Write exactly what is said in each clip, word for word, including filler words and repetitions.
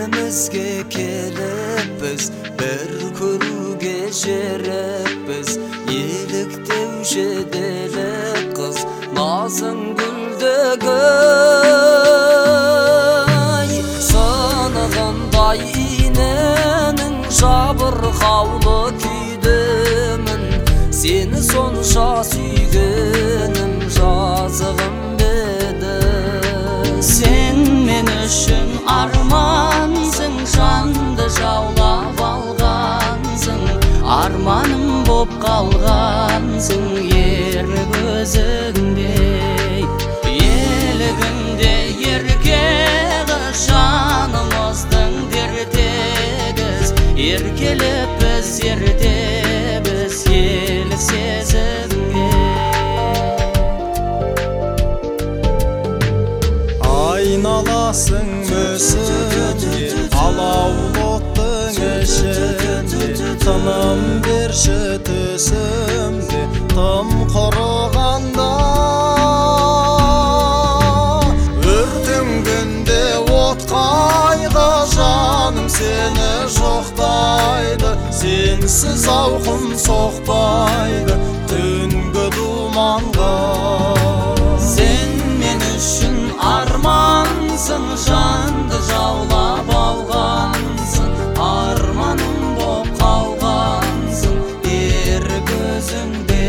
Yerimizge kelip biz bir körüge şerep biz Yelik devşedele kız nazın güldegay Sanıgınday inenin jabır havlı küydemin Seni sonşa süygenim жазығым bede Sen men üçün armansың жанды жаулап алғансың Арманым боп қалғансың ер көзіңдей Елігімде ерке қыз жанымыздың дертегіз Еркелеп біз ертебіз елік сезімге Aynalasın mösünde Alaul ottun eşinde Tınım berşi tüsümde Tım kuruganda Ürdüm günde ot kaydı Canım seni жоқтайды Sensiz avkım soqpaydı Tüngü dumanға Sen men üçün armansың жанды жаулап алғансың Арманым боп қалғансың ер көзіңде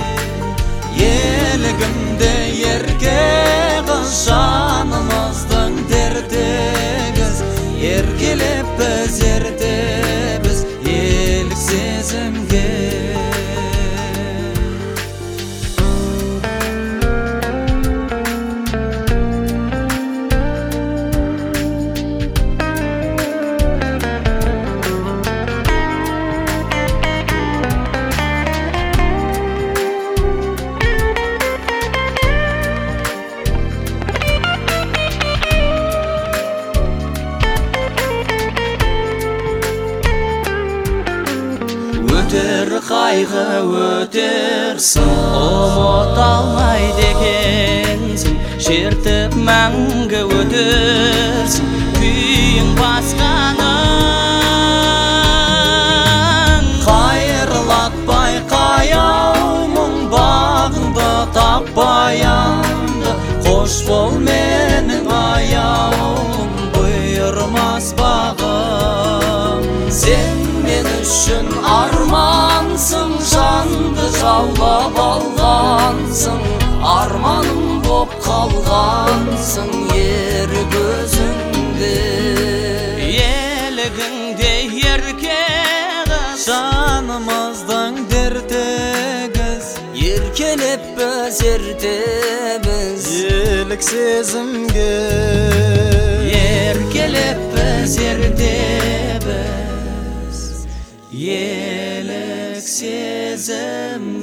Елігімде ерке қыз жанымыздың дертегіз Еркелеп біз ертебіз елік сезімге Өтер қайғы өтерсің Ұмыт алмайды екенсің Шертіп мәңгі өтерсің Күйің басқаның Қайырлатпай қаяумын Бағыңды таппай анды Қош бол менің аяуым Бұйырмас бағым Сен мен үшін армансың жанды жаулап алғансың Арманым боп қалғансың ер көзіңде Елігіңде ерке қыз жанымыздың дертегіз Еркелеп біз ертебіз елік сезімге Еркелеп біз ертебіз елік сезім